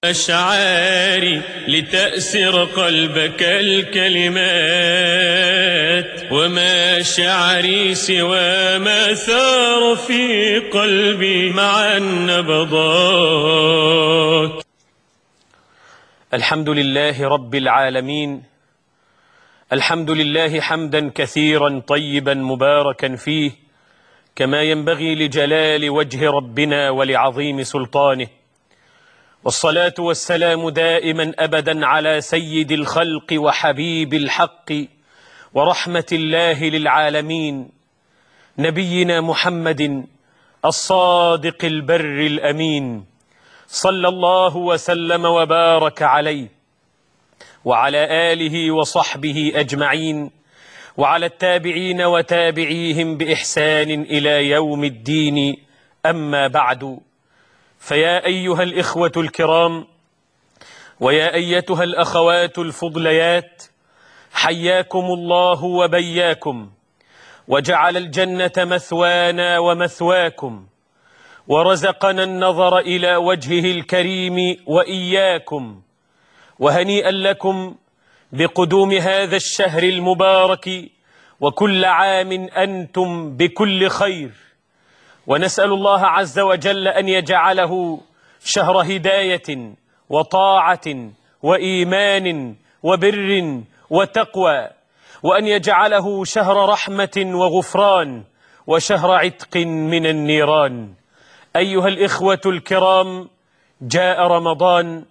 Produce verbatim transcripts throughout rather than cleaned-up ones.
أشعاري لتأسر قلبك الكلمات، وما شعري سوى ما ثار في قلبي مع النبضات. الحمد لله رب العالمين، الحمد لله حمدا كثيرا طيبا مباركا فيه، كما ينبغي لجلال وجه ربنا ولعظيم سلطانه. والصلاة والسلام دائما أبدا على سيد الخلق وحبيب الحق ورحمة الله للعالمين، نبينا محمد الصادق البر الأمين، صلى الله وسلم وبارك عليه وعلى آله وصحبه أجمعين، وعلى التابعين وتابعيهم بإحسان إلى يوم الدين. أما بعد، فيا أيها الإخوة الكرام، ويا أيتها الأخوات الفضليات، حياكم الله وبياكم، وجعل الجنة مثوانا ومثواكم، ورزقنا النظر إلى وجهه الكريم وإياكم. وهنيئا لكم بقدوم هذا الشهر المبارك، وكل عام أنتم بكل خير، ونسأل الله عز وجل أن يجعله شهر هداية وطاعة وإيمان وبر وتقوى، وأن يجعله شهر رحمة وغفران وشهر عتق من النيران. أيها الإخوة الكرام، جاء رمضان،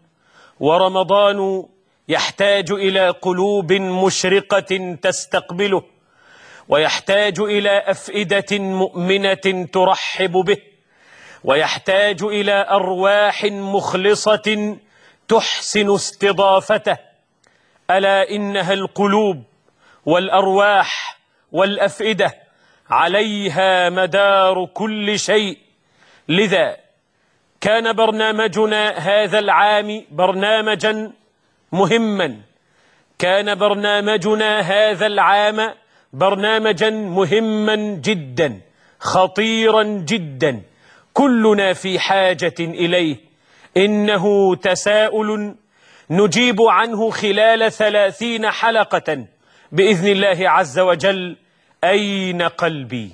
ورمضان يحتاج إلى قلوب مشرقة تستقبله، ويحتاج إلى أفئدة مؤمنة ترحب به، ويحتاج إلى أرواح مخلصة تحسن استضافته. ألا إنها القلوب والأرواح والأفئدة، عليها مدار كل شيء. لذا كان برنامجنا هذا العام برنامجا مهما، كان برنامجنا هذا العام برنامجا مهما جدا، خطيرا جدا، كلنا في حاجة إليه. إنه تساؤل نجيب عنه خلال ثلاثين حلقة بإذن الله عز وجل. أين قلبي؟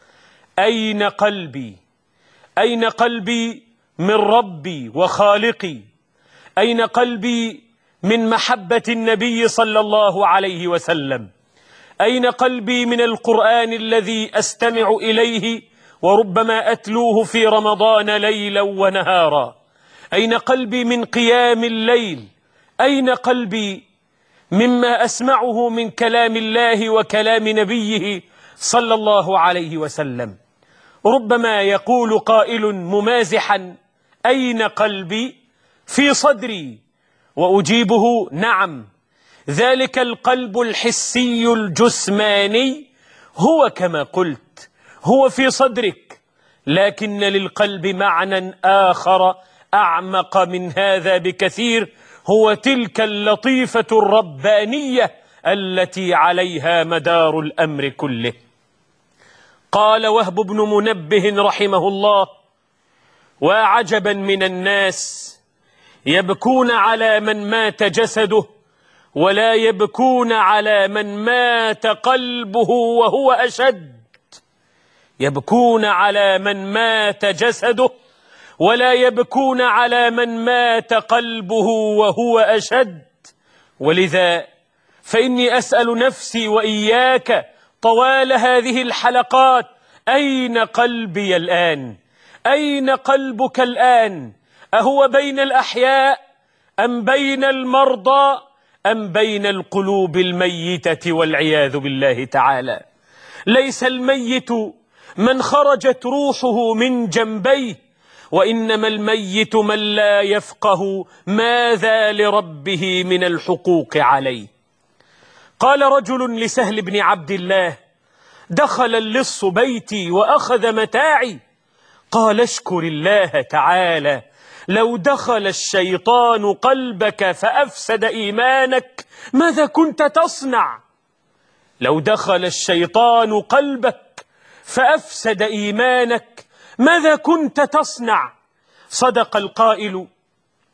أين قلبي؟ أين قلبي من ربي وخالقي؟ أين قلبي من محبة النبي صلى الله عليه وسلم؟ أين قلبي من القرآن الذي أستمع إليه وربما أتلوه في رمضان ليلا ونهارا؟ أين قلبي من قيام الليل؟ أين قلبي مما أسمعه من كلام الله وكلام نبيه صلى الله عليه وسلم؟ ربما يقول قائل ممازحا: أين قلبي؟ في صدري. وأجيبه: نعم، ذلك القلب الحسي الجسماني هو كما قلت، هو في صدرك، لكن للقلب معنى آخر أعمق من هذا بكثير، هو تلك اللطيفة الربانية التي عليها مدار الأمر كله. قال وهب بن منبه رحمه الله: وعجبا من الناس يبكون على من مات جسده، ولا يبكون على من مات قلبه وهو أشد. يبكون على من مات جسده، ولا يبكون على من مات قلبه وهو أشد. ولذا فإني أسأل نفسي وإياك طوال هذه الحلقات: أين قلبي الآن؟ أين قلبك الآن؟ أهو بين الأحياء أم بين المرضى أم بين القلوب الميتة والعياذ بالله تعالى؟ ليس الميت من خرجت روحه من جنبيه، وإنما الميت من لا يفقه ماذا لربه من الحقوق عليه. قال رجل لسهل بن عبد الله: دخل اللص بيتي وأخذ متاعي. قال: اشكر الله تعالى، لو دخل الشيطان قلبك فأفسد إيمانك ماذا كنت تصنع؟ لو دخل الشيطان قلبك فأفسد إيمانك ماذا كنت تصنع؟ صدق القائل: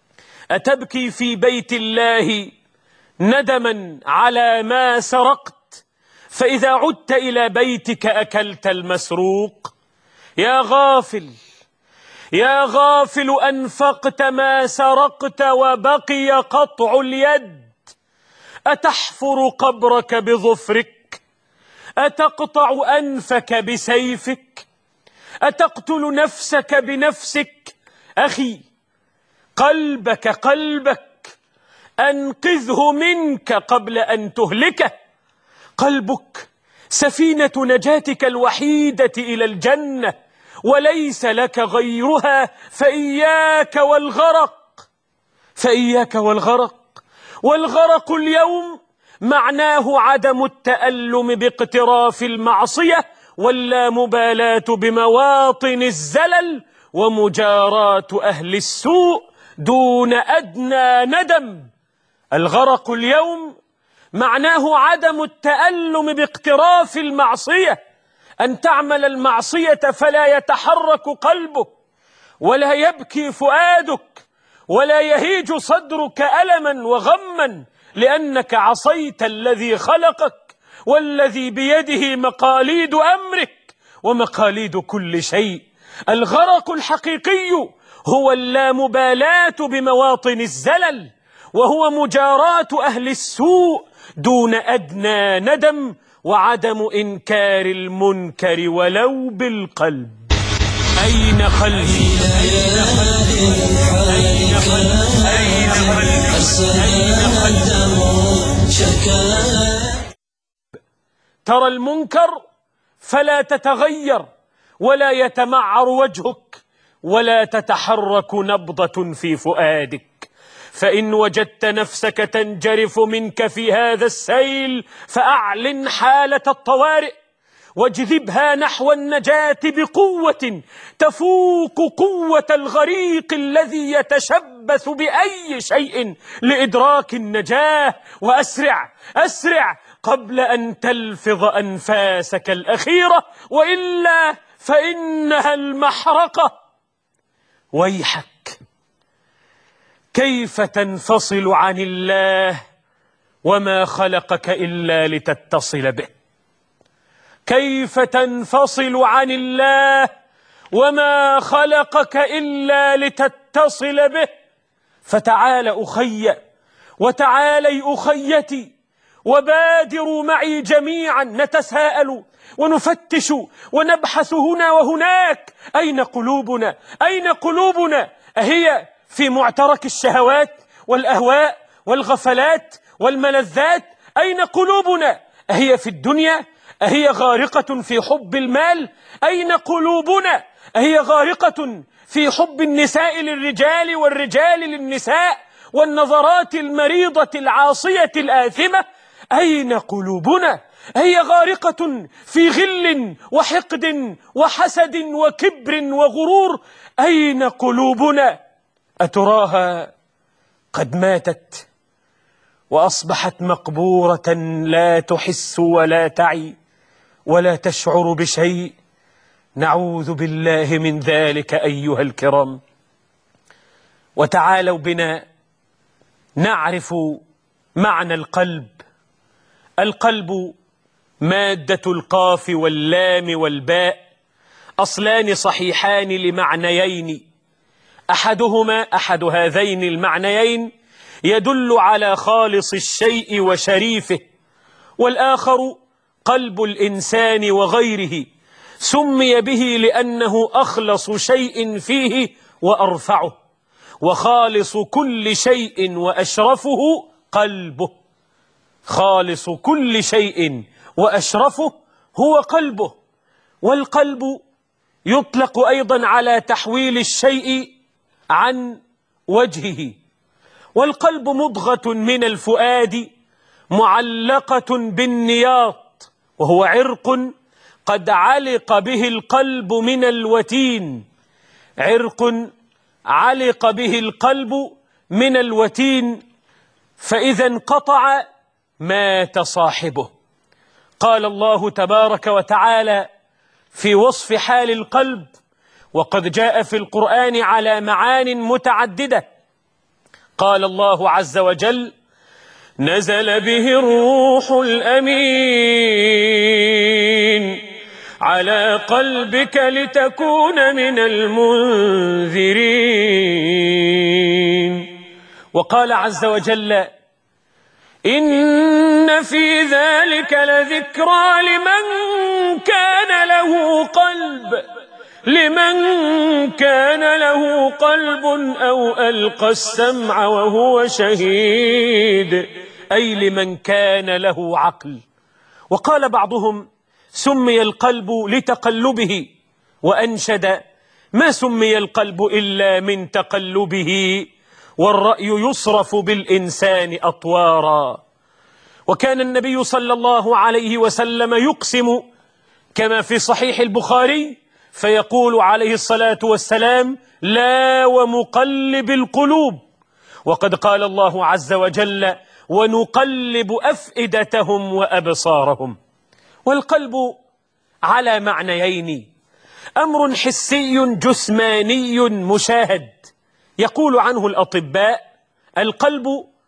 أتبكي في بيت الله ندما على ما سرقت، فإذا عدت إلى بيتك أكلت المسروق؟ يا غافل يا غافل، أنفقت ما سرقت وبقي قطع اليد. أتحفر قبرك بظفرك؟ أتقطع أنفك بسيفك؟ أتقتل نفسك بنفسك؟ أخي، قلبك قلبك أنقذه منك قبل أن تهلكه. قلبك سفينة نجاتك الوحيدة إلى الجنة، وليس لك غيرها، فإياك والغرق فإياك والغرق والغرق اليوم معناه عدم التألم باقتراف المعصية، واللامبالاة بمواطن الزلل، ومجاراة أهل السوء دون أدنى ندم. الغرق اليوم معناه عدم التألم باقتراف المعصية، أن تعمل المعصية فلا يتحرك قلبك، ولا يبكي فؤادك، ولا يهيج صدرك ألما وغما، لأنك عصيت الذي خلقك والذي بيده مقاليد أمرك ومقاليد كل شيء. الغرق الحقيقي هو اللامبالاة بمواطن الزلل، وهو مجاراة أهل السوء دون أدنى ندم، وعدم إنكار المنكر ولو بالقلب. أين قلبي؟ أين قلبي؟ أين قلبي؟ أين قلبي؟ ترى المنكر فلا تتغير، ولا يتمعر وجهك، ولا تتحرك نبضة في فؤادك. فإن وجدت نفسك تنجرف منك في هذا السيل فأعلن حالة الطوارئ، واجذبها نحو النجاة بقوة تفوق قوة الغريق الذي يتشبث بأي شيء لإدراك النجاة. وأسرع أسرع قبل أن تلفظ أنفاسك الأخيرة، وإلا فإنها المحرقة. ويحك، كيف تنفصل عن الله وما خلقك إلا لتتصل به؟ كيف تنفصل عن الله وما خلقك إلا لتتصل به؟ فتعال أخي وتعالي أخيتي، وبادروا معي جميعا نتساءل ونفتش ونبحث هنا وهناك. أين قلوبنا؟ أين قلوبنا؟ أهي في معترك الشهوات والأهواء والغفلات والملذات؟ أين قلوبنا؟ أهي في الدنيا؟ أهي غارقة في حب المال؟ أين قلوبنا؟ أهي غارقة في حب النساء للرجال والرجال للنساء والنظرات المريضة العاصية الآثمة؟ أين قلوبنا؟ هي غارقة في غل وحقد وحسد وكبر وغرور. أين قلوبنا؟ أتراها قد ماتت وأصبحت مقبورة، لا تحس ولا تعي ولا تشعر بشيء؟ نعوذ بالله من ذلك أيها الكرام. وتعالوا بنا نعرف معنى القلب. القلب مادة القاف واللام والباء، أصلان صحيحان لمعنيين، أحدهما أحد هذين المعنيين يدل على خالص الشيء وشريفه، والآخر قلب الإنسان وغيره، سمي به لأنه أخلص شيء فيه وأرفعه، وخالص كل شيء وأشرفه قلبه. خالص كل شيء وأشرفه هو قلبه. والقلب يطلق أيضا على تحويل الشيء عن وجهه. والقلب مضغة من الفؤاد معلقة بالنياط، وهو عرق قد علق به القلب من الوتين. عرق علق به القلب من الوتين، فإذا انقطع مات صاحبه. قال الله تبارك وتعالى في وصف حال القلب، وقد جاء في القرآن على معان متعددة. قال الله عز وجل: نزل به الروح الأمين على قلبك لتكون من المنذرين. وقال عز وجل: إن في ذلك لذكرى لمن كان له قلب لمن كان له قلب أو ألقى السمع وهو شهيد، أي لمن كان له عقل. وقال بعضهم: سمي القلب لتقلبه، وأنشد: ما سمي القلب إلا من تقلبه، والرأي يصرف بالإنسان أطوارا. وكان النبي صلى الله عليه وسلم يقسم كما في صحيح البخاري فيقول عليه الصلاة والسلام: لا ومقلب القلوب. وقد قال الله عز وجل: ونقلب أفئدتهم وأبصارهم. والقلب على معنيين: أمر حسي جسماني مشاهد يقول عنه الأطباء: القلب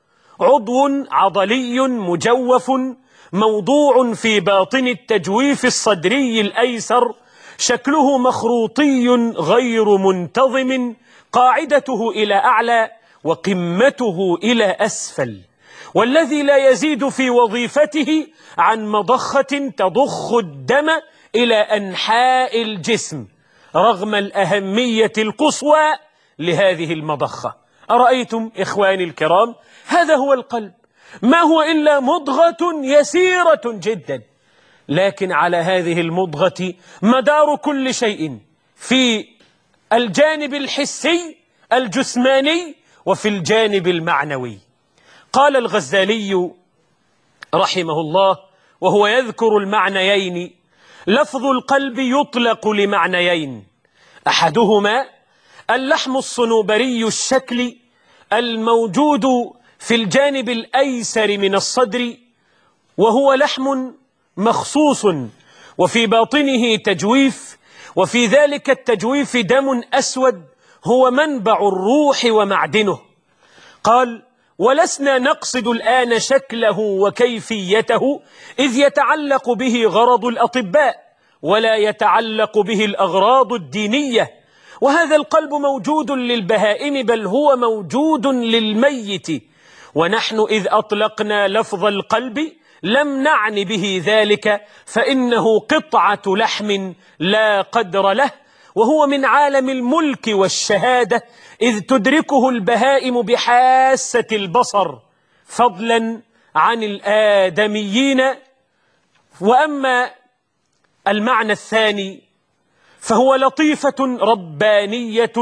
عضو عضلي مجوف موضوع في باطن التجويف الصدري الأيسر، شكله مخروطي غير منتظم، قاعدته إلى أعلى وقمته إلى أسفل، والذي لا يزيد في وظيفته عن مضخة تضخ الدم إلى أنحاء الجسم رغم الأهمية القصوى لهذه المضخة. أرأيتم إخواني الكرام؟ هذا هو القلب، ما هو إلا مضغة يسيرة جدا، لكن على هذه المضغة مدار كل شيء في الجانب الحسي الجسماني وفي الجانب المعنوي. قال الغزالي رحمه الله وهو يذكر المعنيين: لفظ القلب يطلق لمعنيين، أحدهما اللحم الصنوبري الشكل الموجود في الجانب الأيسر من الصدر، وهو لحم مخصوص وفي باطنه تجويف، وفي ذلك التجويف دم أسود هو منبع الروح ومعدنه. قال: ولسنا نقصد الآن شكله وكيفيته، إذ يتعلق به غرض الأطباء ولا يتعلق به الأغراض الدينية، وهذا القلب موجود للبهائم بل هو موجود للميت، ونحن إذ أطلقنا لفظ القلب لم نعن به ذلك، فإنه قطعة لحم لا قدر له، وهو من عالم الملك والشهادة، إذ تدركه البهائم بحاسة البصر فضلا عن الآدميين. وأما المعنى الثاني فهو لطيفة ربانية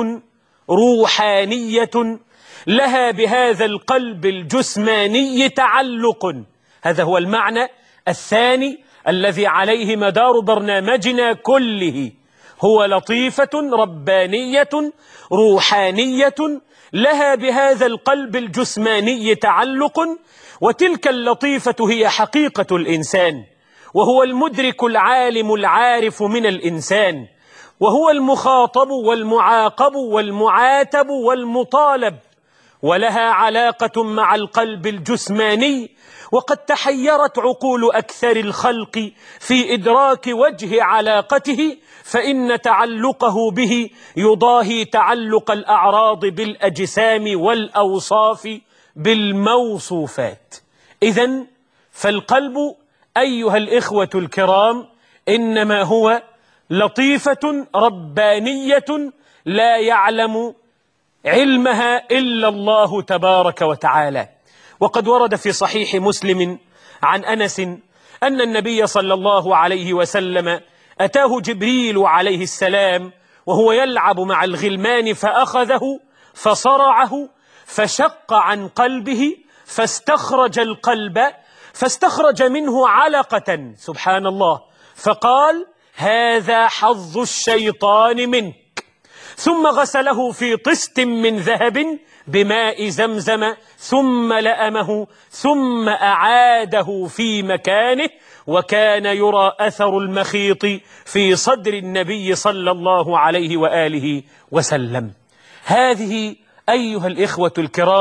روحانية لها بهذا القلب الجسماني تعلق. هذا هو المعنى الثاني الذي عليه مدار برنامجنا كله، هو لطيفة ربانية روحانية لها بهذا القلب الجسماني تعلق، وتلك اللطيفة هي حقيقة الإنسان، وهو المدرك العالم العارف من الإنسان، وهو المخاطب والمعاقب والمعاتب والمطالب، ولها علاقة مع القلب الجسماني. وقد تحيرت عقول أكثر الخلق في إدراك وجه علاقته، فإن تعلقه به يضاهي تعلق الأعراض بالأجسام والأوصاف بالموصوفات. إذن فالقلب أيها الإخوة الكرام إنما هو لطيفة ربانية لا يعلم علمها إلا الله تبارك وتعالى. وقد ورد في صحيح مسلم عن أنس أن النبي صلى الله عليه وسلم أتاه جبريل عليه السلام وهو يلعب مع الغلمان، فأخذه فصرعه فشق عن قلبه فاستخرج القلب، فاستخرج منه علقة، سبحان الله، فقال: هذا حظ الشيطان منك. ثم غسله في طست من ذهب بماء زمزم، ثم لأمه، ثم أعاده في مكانه، وكان يرى أثر المخيط في صدر النبي صلى الله عليه وآله وسلم. هذه أيها الإخوة الكرام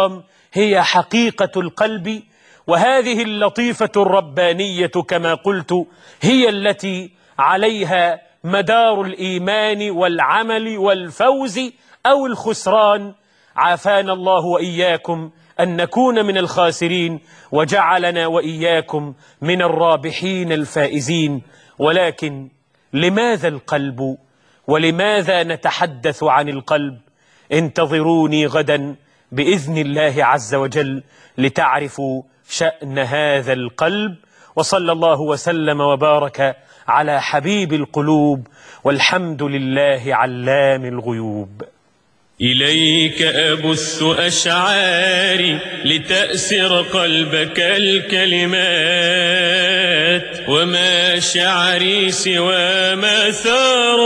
هي حقيقة القلب، وهذه اللطيفة الربانية كما قلت هي التي عليها مدار الإيمان والعمل والفوز أو الخسران. عافانا الله وإياكم أن نكون من الخاسرين، وجعلنا وإياكم من الرابحين الفائزين. ولكن لماذا القلب؟ ولماذا نتحدث عن القلب؟ انتظروني غدا بإذن الله عز وجل لتعرفوا شأن هذا القلب. وصلى الله وسلم وبارك على حبيب القلوب، والحمد لله علام الغيوب. إليك أبث أشعاري لتأسر قلبك الكلمات، وما شعري سوى ما ثار